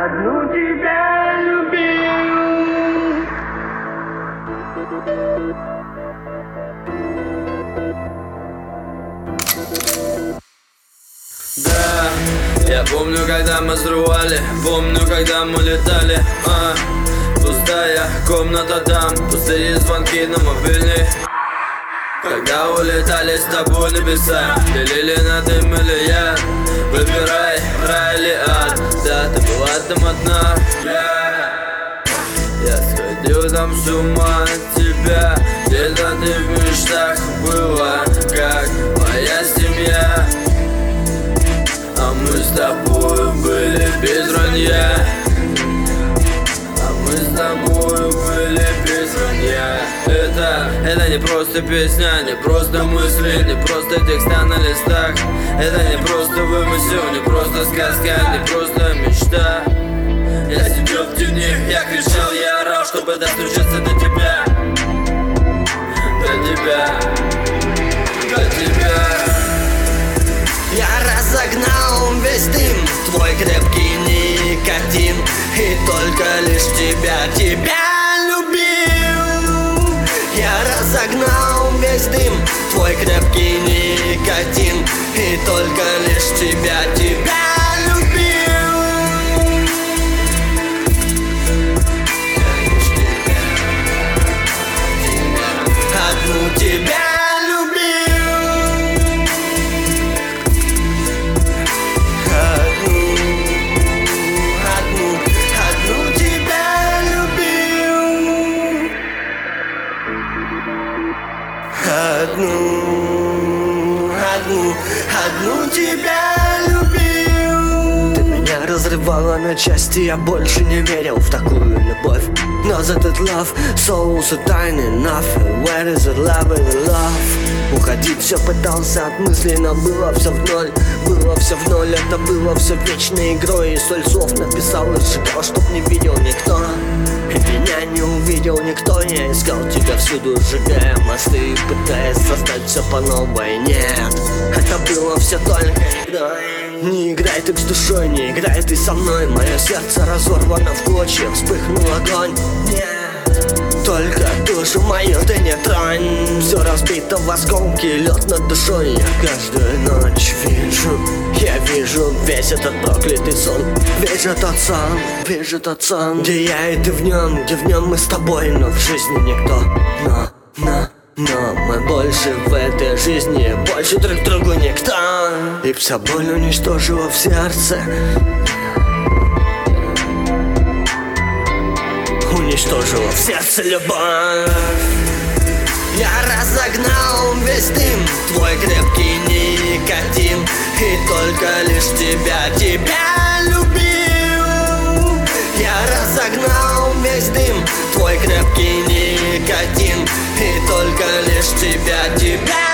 одну тебя любил. Да, я помню, когда мы срывали, помню, когда мы летали. Пустая комната там, пустые звонки на мобильный. Когда улетали с тобой небеса, делили на ты миллиард. Выбирай, рай или ад, да, ты была там одна. Я сходил там с ума от тебя, где-то ты в мечтах была, как моя семья. А мы с тобой были без вранья. Мы с тобой были без вранья. Это не просто песня, не просто мысли, не просто текста на листах. Это не просто вымысел, не просто сказка, не просто мечта. Я сидел в тени, я кричал, я орал, чтобы достучаться до тебя. До тебя, до тебя. Я разогнал весь дым, твой крепкий никотин, и только лишь тебя любил. Я разогнал весь дым, твой крепкий никотин, и только лишь тебя любил. Одну тебя Одну тебя любил. Ты меня разрывала на части, я больше не верил в такую любовь. Но за этот love, so time enough. Where is the love and the love? Уходить все пытался от мыслей, но было все в ноль. Было все в ноль, это было все вечной игрой. И соль слов написал и сжигал, чтоб не видел никто. И меня не увидел никто. Я искал тебя всюду, сжигая мосты, пытаясь создать все по новой. Нет, это было все только игрой. Не играй ты с душой, не играй ты со мной. Мое сердце разорвано в клочья, вспыхнул огонь. Нет, только душу мою ты не тронь. Все разбито в осколки, лед над душой. Я каждую ночь вижу, я вижу весь этот проклятый сон. Вижу тот сон, где я и ты в нем, где в нем мы с тобой, но в жизни никто. Но мы больше в этой жизни, больше друг другу никто. И вся боль уничтожила в сердце, уничтожила в сердце любовь. Я разогнал весь дым, твой крепкий никотин, и только лишь тебя любил. Я разогнал весь дым, твой крепкий никотин, и только лишь тебя